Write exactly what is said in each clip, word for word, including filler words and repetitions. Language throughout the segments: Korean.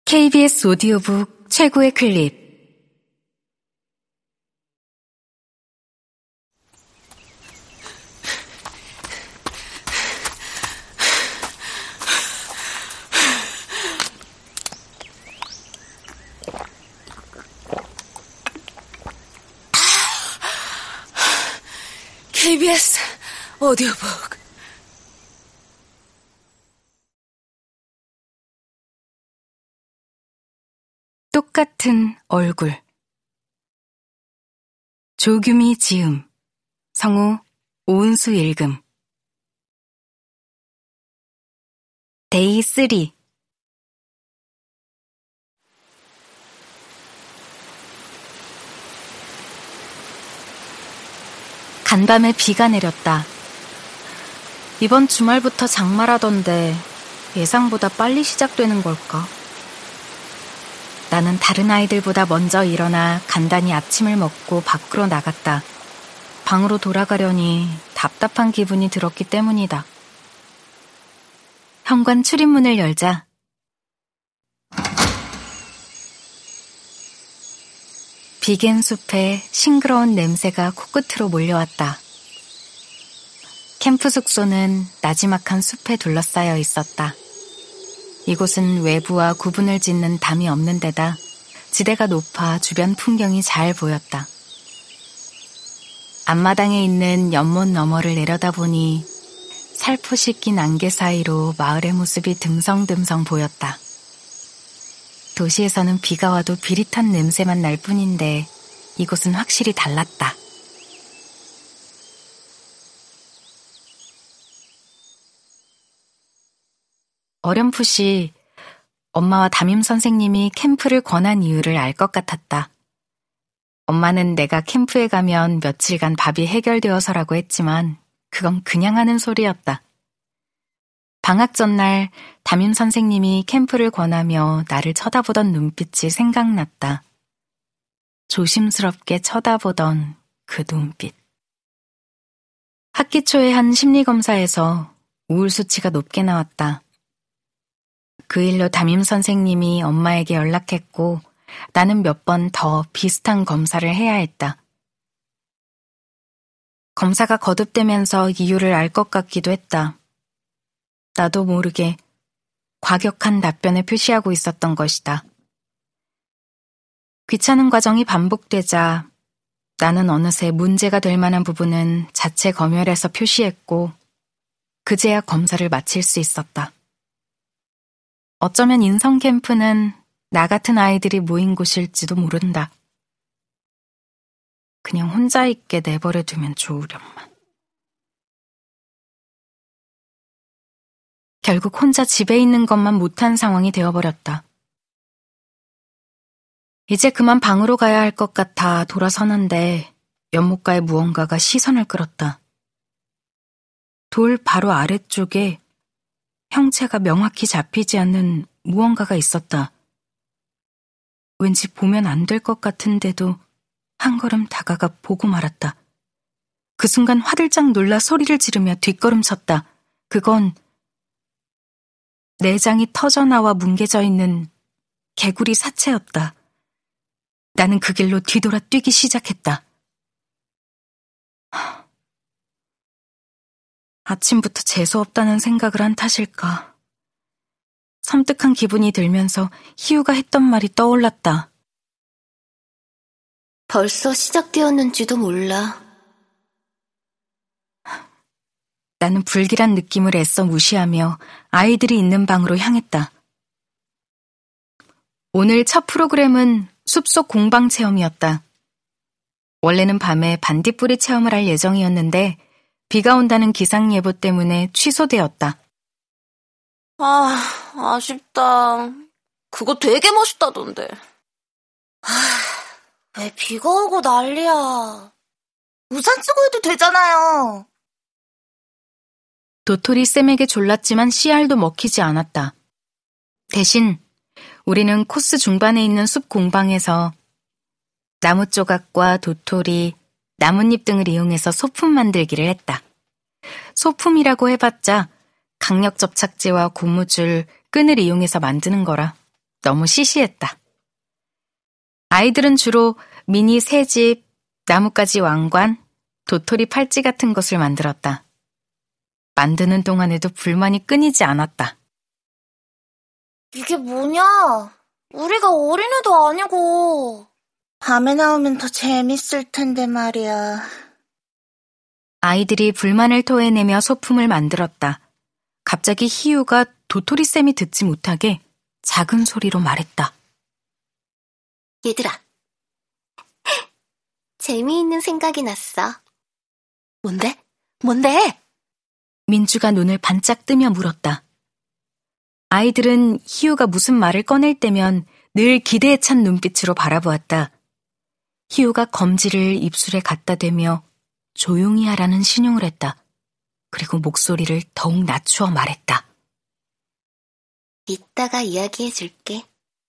케이비에스 오디오북 최고의 클립. 케이비에스 오디오북. 똑같은 얼굴. 조규미 지음, 성우 오은수 읽음. 데이 쓰리. 간밤에 비가 내렸다. 이번 주말부터 장마라던데 예상보다 빨리 시작되는 걸까? 나는 다른 아이들보다 먼저 일어나 간단히 아침을 먹고 밖으로 나갔다. 방으로 돌아가려니 답답한 기분이 들었기 때문이다. 현관 출입문을 열자 비갠 숲에 싱그러운 냄새가 코끝으로 몰려왔다. 캠프 숙소는 나지막한 숲에 둘러싸여 있었다. 이곳은 외부와 구분을 짓는 담이 없는 데다 지대가 높아 주변 풍경이 잘 보였다. 앞마당에 있는 연못 너머를 내려다보니 살포시 낀 안개 사이로 마을의 모습이 듬성듬성 보였다. 도시에서는 비가 와도 비릿한 냄새만 날 뿐인데 이곳은 확실히 달랐다. 어렴풋이 엄마와 담임 선생님이 캠프를 권한 이유를 알 것 같았다. 엄마는 내가 캠프에 가면 며칠간 밥이 해결되어서라고 했지만 그건 그냥 하는 소리였다. 방학 전날 담임 선생님이 캠프를 권하며 나를 쳐다보던 눈빛이 생각났다. 조심스럽게 쳐다보던 그 눈빛. 학기 초에 한 심리검사에서 우울 수치가 높게 나왔다. 그 일로 담임 선생님이 엄마에게 연락했고 나는 몇 번 더 비슷한 검사를 해야 했다. 검사가 거듭되면서 이유를 알 것 같기도 했다. 나도 모르게 과격한 답변을 표시하고 있었던 것이다. 귀찮은 과정이 반복되자 나는 어느새 문제가 될 만한 부분은 자체 검열해서 표시했고 그제야 검사를 마칠 수 있었다. 어쩌면 인성 캠프는 나 같은 아이들이 모인 곳일지도 모른다. 그냥 혼자 있게 내버려두면 좋으련만. 결국 혼자 집에 있는 것만 못한 상황이 되어버렸다. 이제 그만 방으로 가야 할 것 같아 돌아서는데 연못가에 무언가가 시선을 끌었다. 돌 바로 아래쪽에 형체가 명확히 잡히지 않는 무언가가 있었다. 왠지 보면 안 될 것 같은데도 한 걸음 다가가 보고 말았다. 그 순간 화들짝 놀라 소리를 지르며 뒷걸음쳤다. 그건 내장이 터져나와 뭉개져 있는 개구리 사체였다. 나는 그 길로 뒤돌아 뛰기 시작했다. 아침부터 재수없다는 생각을 한 탓일까. 섬뜩한 기분이 들면서 희우가 했던 말이 떠올랐다. 벌써 시작되었는지도 몰라. 나는 불길한 느낌을 애써 무시하며 아이들이 있는 방으로 향했다. 오늘 첫 프로그램은 숲속 공방 체험이었다. 원래는 밤에 반딧불이 체험을 할 예정이었는데 비가 온다는 기상예보 때문에 취소되었다. 아, 아쉽다. 그거 되게 멋있다던데. 아, 왜 비가 오고 난리야. 우산 쓰고 해도 되잖아요. 도토리 쌤에게 졸랐지만 씨알도 먹히지 않았다. 대신 우리는 코스 중반에 있는 숲 공방에서 나무 조각과 도토리, 나뭇잎 등을 이용해서 소품 만들기를 했다. 소품이라고 해봤자 강력 접착제와 고무줄, 끈을 이용해서 만드는 거라 너무 시시했다. 아이들은 주로 미니 새집, 나뭇가지 왕관, 도토리 팔찌 같은 것을 만들었다. 만드는 동안에도 불만이 끊이지 않았다. 이게 뭐냐? 우리가 어린애도 아니고. 밤에 나오면 더 재밌을 텐데 말이야. 아이들이 불만을 토해내며 소품을 만들었다. 갑자기 희우가 도토리쌤이 듣지 못하게 작은 소리로 말했다. 얘들아, 재미있는 생각이 났어. 뭔데? 뭔데? 민주가 눈을 반짝 뜨며 물었다. 아이들은 희우가 무슨 말을 꺼낼 때면 늘 기대에 찬 눈빛으로 바라보았다. 희우가 검지를 입술에 갖다 대며 조용히 하라는 신용을 했다. 그리고 목소리를 더욱 낮추어 말했다. 이따가 이야기해줄게.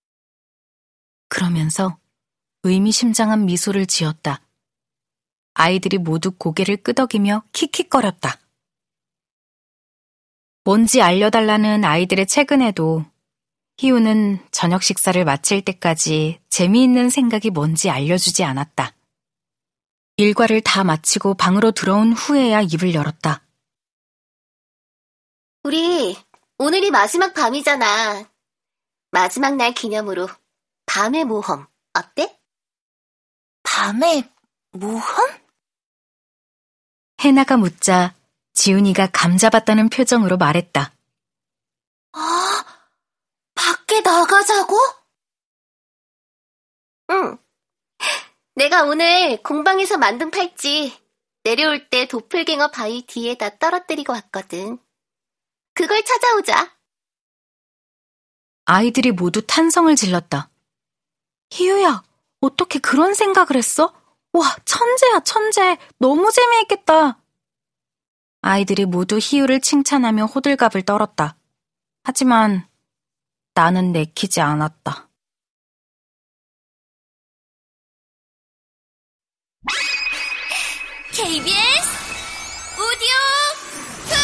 그러면서 의미심장한 미소를 지었다. 아이들이 모두 고개를 끄덕이며 킥킥거렸다. 뭔지 알려달라는 아이들의 채근에도 희우는 저녁 식사를 마칠 때까지 재미있는 생각이 뭔지 알려주지 않았다. 일과를 다 마치고 방으로 들어온 후에야 입을 열었다. 우리 오늘이 마지막 밤이잖아. 마지막 날 기념으로 밤의 모험 어때? 밤의 모험? 해나가 묻자 지훈이가 감잡았다는 표정으로 말했다. 아, 밖에 나가자고? 응. 내가 오늘 공방에서 만든 팔찌 내려올 때 도플갱어 바위 뒤에다 떨어뜨리고 왔거든. 그걸 찾아오자. 아이들이 모두 탄성을 질렀다. 희우야, 어떻게 그런 생각을 했어? 와, 천재야, 천재. 너무 재미있겠다. 아이들이 모두 희우를 칭찬하며 호들갑을 떨었다. 하지만 나는 내키지 않았다. 케이비에스 오디오 툰!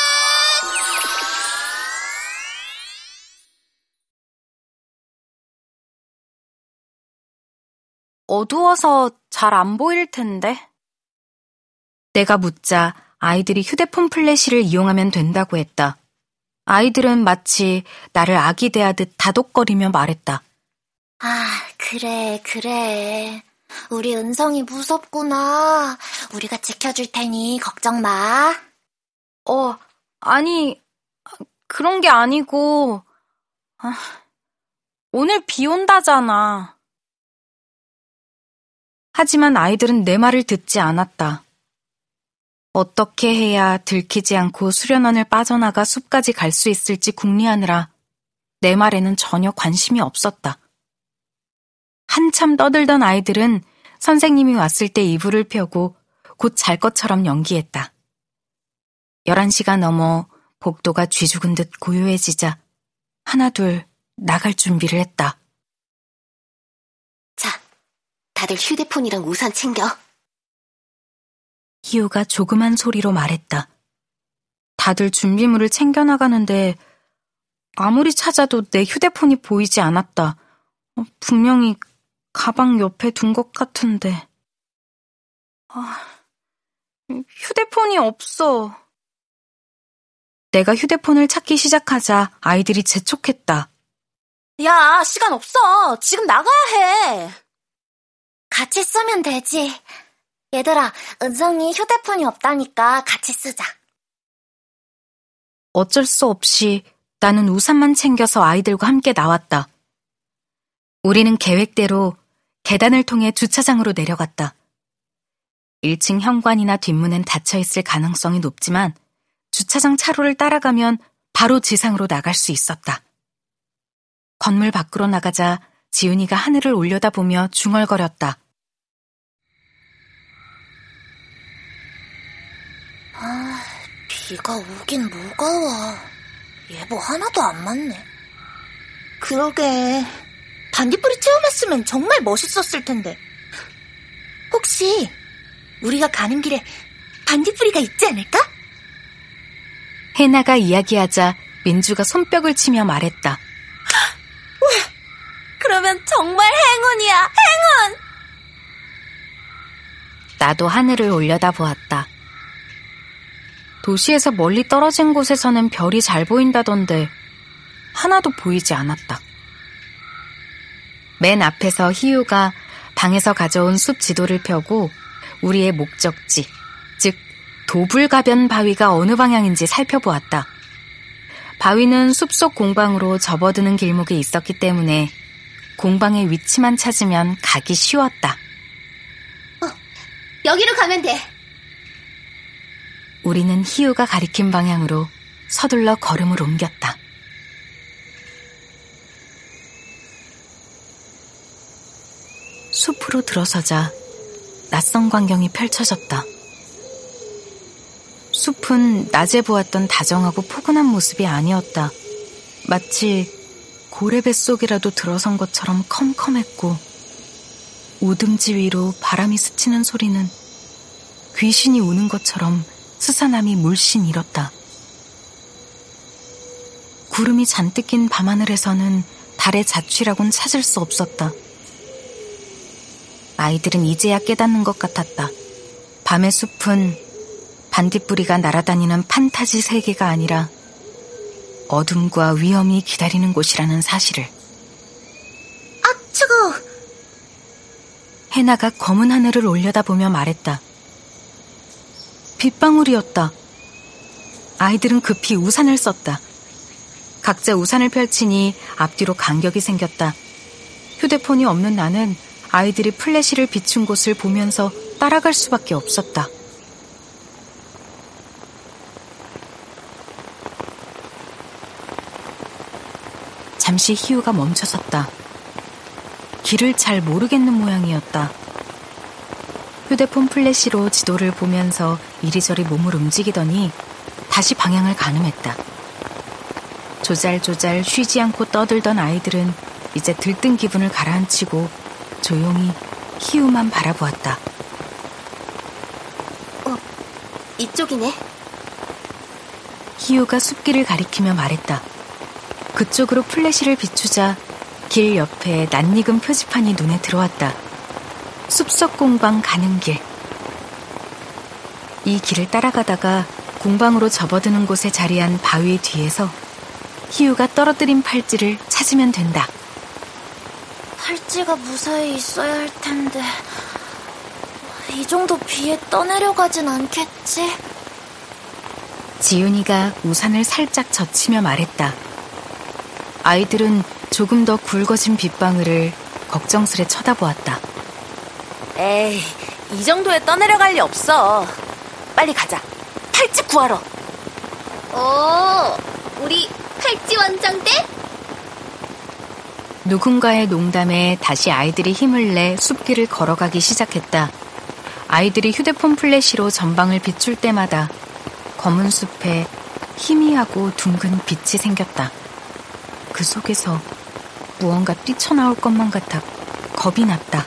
어두워서 잘 안 보일 텐데. 내가 묻자 아이들이 휴대폰 플래시를 이용하면 된다고 했다. 아이들은 마치 나를 아기 대하듯 다독거리며 말했다. 아, 그래, 그래. 우리 은성이 무섭구나. 우리가 지켜줄 테니 걱정 마. 어, 아니, 그런 게 아니고, 아, 오늘 비 온다잖아. 하지만 아이들은 내 말을 듣지 않았다. 어떻게 해야 들키지 않고 수련원을 빠져나가 숲까지 갈 수 있을지 궁리하느라 내 말에는 전혀 관심이 없었다. 한참 떠들던 아이들은 선생님이 왔을 때 이불을 펴고 곧 잘 것처럼 연기했다. 열한 시가 넘어 복도가 쥐죽은 듯 고요해지자 하나둘 나갈 준비를 했다. 자, 다들 휴대폰이랑 우산 챙겨. 희우가 조그만 소리로 말했다. 다들 준비물을 챙겨나가는데 아무리 찾아도 내 휴대폰이 보이지 않았다. 분명히 가방 옆에 둔 것 같은데. 아, 휴대폰이 없어. 내가 휴대폰을 찾기 시작하자 아이들이 재촉했다. 야, 시간 없어. 지금 나가야 해. 같이 쓰면 되지. 얘들아, 은성이 휴대폰이 없다니까 같이 쓰자. 어쩔 수 없이 나는 우산만 챙겨서 아이들과 함께 나왔다. 우리는 계획대로 계단을 통해 주차장으로 내려갔다. 일 층 현관이나 뒷문은 닫혀있을 가능성이 높지만 주차장 차로를 따라가면 바로 지상으로 나갈 수 있었다. 건물 밖으로 나가자 지훈이가 하늘을 올려다보며 중얼거렸다. 아, 비가 오긴 뭐가 와. 예보 하나도 안 맞네. 그러게, 반딧불이 체험했으면 정말 멋있었을 텐데. 혹시 우리가 가는 길에 반딧불이가 있지 않을까? 해나가 이야기하자 민주가 손뼉을 치며 말했다. 와, 그러면 정말 행운이야, 행운! 나도 하늘을 올려다보았다. 도시에서 멀리 떨어진 곳에서는 별이 잘 보인다던데 하나도 보이지 않았다. 맨 앞에서 희우가 방에서 가져온 숲 지도를 펴고 우리의 목적지, 즉 도불가변 바위가 어느 방향인지 살펴보았다. 바위는 숲속 공방으로 접어드는 길목에 있었기 때문에 공방의 위치만 찾으면 가기 쉬웠다. 어, 여기로 가면 돼. 우리는 희우가 가리킨 방향으로 서둘러 걸음을 옮겼다. 숲으로 들어서자 낯선 광경이 펼쳐졌다. 숲은 낮에 보았던 다정하고 포근한 모습이 아니었다. 마치 고래 뱃속이라도 들어선 것처럼 컴컴했고 우등지 위로 바람이 스치는 소리는 귀신이 우는 것처럼 스산함이 물씬 일었다. 구름이 잔뜩 낀 밤하늘에서는 달의 자취라곤 찾을 수 없었다. 아이들은 이제야 깨닫는 것 같았다. 밤의 숲은 반딧불이가 날아다니는 판타지 세계가 아니라 어둠과 위험이 기다리는 곳이라는 사실을. 아, 차가워. 해나가 검은 하늘을 올려다보며 말했다. 빗방울이었다. 아이들은 급히 우산을 썼다. 각자 우산을 펼치니 앞뒤로 간격이 생겼다. 휴대폰이 없는 나는 아이들이 플래시를 비춘 곳을 보면서 따라갈 수밖에 없었다. 잠시 희우가 멈춰섰다. 길을 잘 모르겠는 모양이었다. 휴대폰 플래시로 지도를 보면서 이리저리 몸을 움직이더니 다시 방향을 가늠했다. 조잘조잘 쉬지 않고 떠들던 아이들은 이제 들뜬 기분을 가라앉히고 조용히 희우만 바라보았다. 어, 이쪽이네. 희우가 숲길을 가리키며 말했다. 그쪽으로 플래시를 비추자 길 옆에 낯익은 표지판이 눈에 들어왔다. 숲속 공방 가는 길. 이 길을 따라가다가 공방으로 접어드는 곳에 자리한 바위 뒤에서 희우가 떨어뜨린 팔찌를 찾으면 된다. 팔찌가 무사히 있어야 할 텐데 이 정도 비에 떠내려가진 않겠지? 지윤이가 우산을 살짝 젖히며 말했다. 아이들은 조금 더 굵어진 빗방울을 걱정스레 쳐다보았다. 에이, 이 정도에 떠내려갈 리 없어. 빨리 가자. 팔찌 구하러. 오, 우리 팔찌 원정대? 누군가의 농담에 다시 아이들이 힘을 내 숲길을 걸어가기 시작했다. 아이들이 휴대폰 플래시로 전방을 비출 때마다 검은 숲에 희미하고 둥근 빛이 생겼다. 그 속에서 무언가 뛰쳐나올 것만 같아 겁이 났다.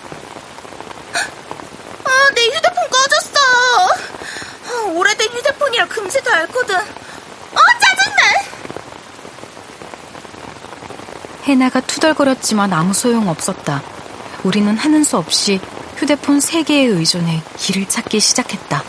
아, 내 휴대폰 꺼졌어. 아, 오래된 휴대폰이라 금세도 앓거든. 어, 짜증나. 해나가 투덜거렸지만 아무 소용없었다. 우리는 하는 수 없이 휴대폰 세 개에 의존해 길을 찾기 시작했다.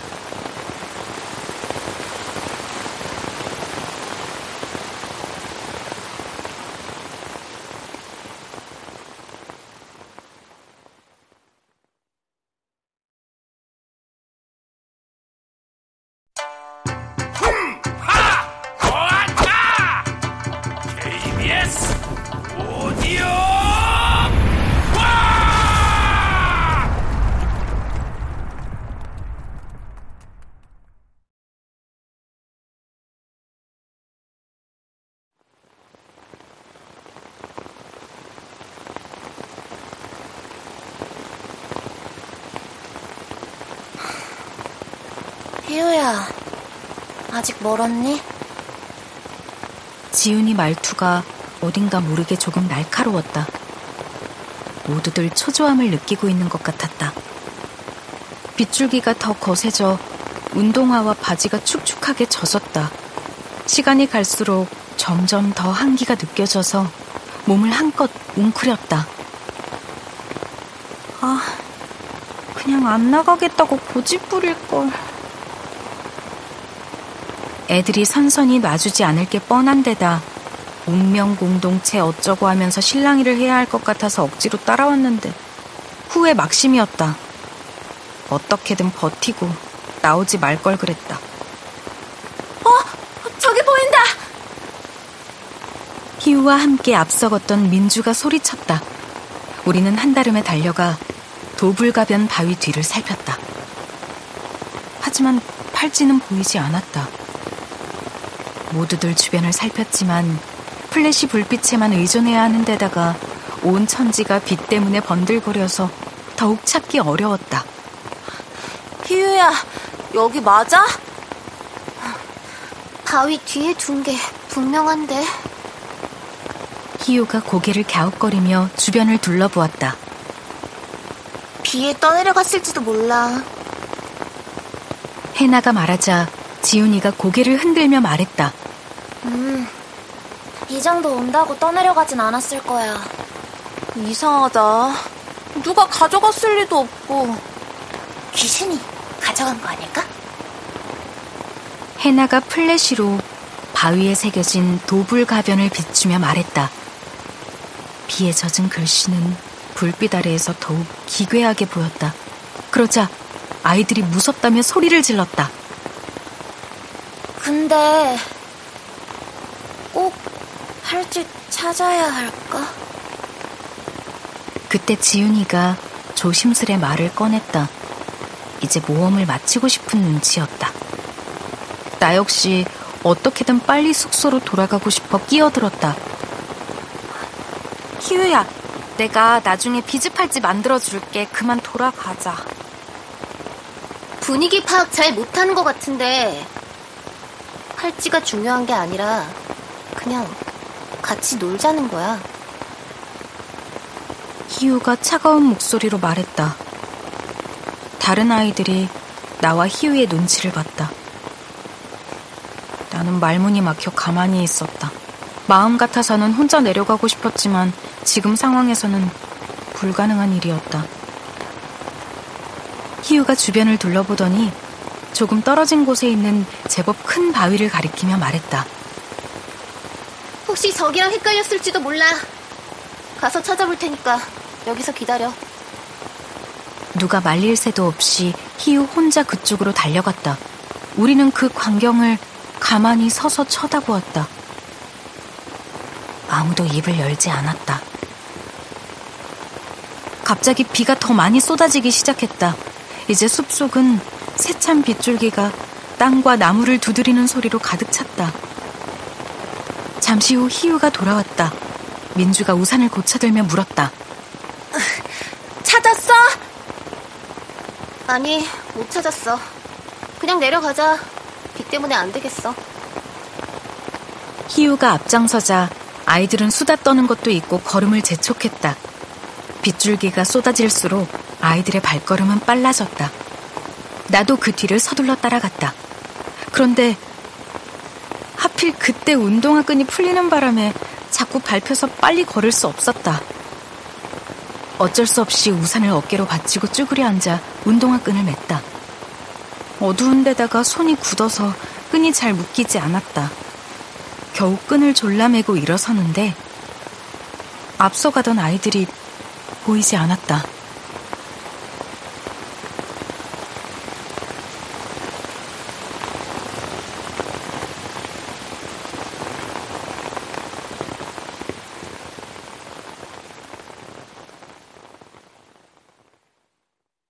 희우야, 아직 멀었니? 지윤이 말투가 어딘가 모르게 조금 날카로웠다. 모두들 초조함을 느끼고 있는 것 같았다. 빗줄기가 더 거세져 운동화와 바지가 축축하게 젖었다. 시간이 갈수록 점점 더 한기가 느껴져서 몸을 한껏 웅크렸다. 아, 그냥 안 나가겠다고 고집 부릴걸. 애들이 선선히 놔주지 않을 게 뻔한 데다 운명 공동체 어쩌고 하면서 실랑이를 해야 할 것 같아서 억지로 따라왔는데 후회 막심이었다. 어떻게든 버티고 나오지 말 걸 그랬다. 어? 저기 보인다! 희우와 함께 앞서 걷던 민주가 소리쳤다. 우리는 한달음에 달려가 도불가변 바위 뒤를 살폈다. 하지만 팔찌는 보이지 않았다. 모두들 주변을 살폈지만 플래시 불빛에만 의존해야 하는 데다가 온 천지가 빛 때문에 번들거려서 더욱 찾기 어려웠다. 희우야, 여기 맞아? 바위 뒤에 둔 게 분명한데. 희우가 고개를 갸웃거리며 주변을 둘러보았다. 비에 떠내려갔을지도 몰라. 해나가 말하자 지훈이가 고개를 흔들며 말했다. 음, 이 정도 온다고 떠내려가진 않았을 거야. 이상하다. 누가 가져갔을 리도 없고. 귀신이 가져간 거 아닐까? 해나가 플래시로 바위에 새겨진 도불가변을 비추며 말했다. 비에 젖은 글씨는 불빛 아래에서 더욱 기괴하게 보였다. 그러자 아이들이 무섭다며 소리를 질렀다. 근데 꼭 팔찌 찾아야 할까? 그때 지훈이가 조심스레 말을 꺼냈다. 이제 모험을 마치고 싶은 눈치였다. 나 역시 어떻게든 빨리 숙소로 돌아가고 싶어 끼어들었다. 희우야, 내가 나중에 비즈팔찌 만들어줄게. 그만 돌아가자. 분위기 파악 잘 못하는 것 같은데 팔찌가 중요한 게 아니라 그냥 같이 놀자는 거야. 희우가 차가운 목소리로 말했다. 다른 아이들이 나와 희우의 눈치를 봤다. 나는 말문이 막혀 가만히 있었다. 마음 같아서는 혼자 내려가고 싶었지만 지금 상황에서는 불가능한 일이었다. 희우가 주변을 둘러보더니 조금 떨어진 곳에 있는 제법 큰 바위를 가리키며 말했다. 혹시 저기랑 헷갈렸을지도 몰라. 가서 찾아볼 테니까 여기서 기다려. 누가 말릴 새도 없이 희우 혼자 그쪽으로 달려갔다. 우리는 그 광경을 가만히 서서 쳐다보았다. 아무도 입을 열지 않았다. 갑자기 비가 더 많이 쏟아지기 시작했다. 이제 숲속은 세찬 빗줄기가 땅과 나무를 두드리는 소리로 가득 찼다. 잠시 후 희우가 돌아왔다. 민주가 우산을 고쳐들며 물었다. 찾았어? 아니, 못 찾았어. 그냥 내려가자. 비 때문에 안 되겠어. 희우가 앞장서자 아이들은 수다 떠는 것도 있고 걸음을 재촉했다. 빗줄기가 쏟아질수록 아이들의 발걸음은 빨라졌다. 나도 그 뒤를 서둘러 따라갔다. 그런데 하필 그때 운동화 끈이 풀리는 바람에 자꾸 밟혀서 빨리 걸을 수 없었다. 어쩔 수 없이 우산을 어깨로 받치고 쭈그려 앉아 운동화 끈을 맸다. 어두운 데다가 손이 굳어서 끈이 잘 묶이지 않았다. 겨우 끈을 졸라매고 일어서는데 앞서가던 아이들이 보이지 않았다.